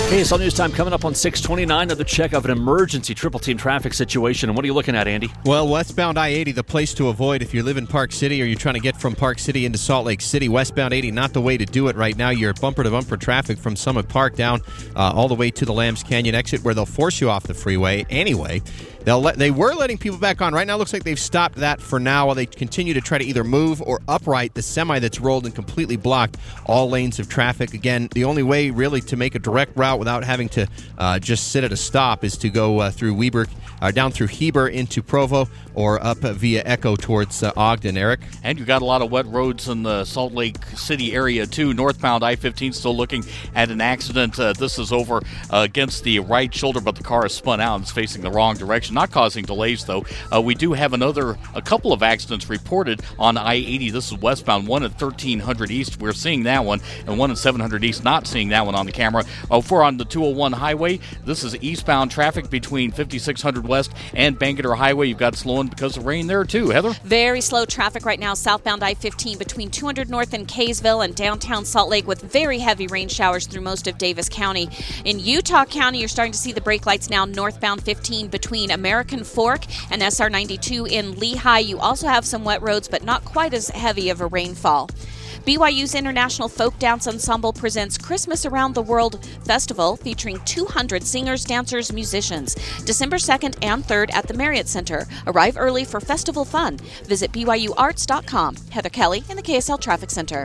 KSL News Time coming up on 6:29. Another check of an emergency triple team traffic situation. And what are you looking at, Andy? Well, westbound I-80, the place to avoid if you live in Park City or you're trying to get from Park City into Salt Lake City. Westbound 80, not the way to do it right now. You're bumper-to-bumper traffic from Summit Park down all the way to the Lambs Canyon exit, where they'll force you off the freeway anyway. They were letting people back on. Right now, it looks like they've stopped that for now while they continue to try to either move or upright the semi that's rolled and completely blocked all lanes of traffic. Again, the only way really to make a direct route without having to just sit at a stop is to go through Weber, down through Heber into Provo, or up via Echo towards Ogden. Eric? And you've got a lot of wet roads in the Salt Lake City area, too. Northbound I-15 still looking at an accident. This is over against the right shoulder, but the car is spun out and is facing the wrong direction. Not causing delays, though. We do have a couple of accidents reported on I-80. This is westbound, one at 1300 East. We're seeing that one, and one at 700 East, not seeing that one on the camera. For on the 201 highway, this is eastbound traffic between 5600 West and Bangerter Highway. You've got slowing because of rain there, too. Heather? Very slow traffic right now, southbound I-15 between 200 North and Kaysville and downtown Salt Lake, with very heavy rain showers through most of Davis County. In Utah County, you're starting to see the brake lights now northbound 15 between American Fork and SR 92 in Lehigh. You also have some wet roads, but not quite as heavy of a rainfall. BYU's International Folk Dance Ensemble presents Christmas Around the World Festival featuring 200 singers, dancers, musicians. December 2nd and 3rd at the Marriott Center. Arrive early for festival fun. Visit BYUArts.com. Heather Kelly in the KSL Traffic Center.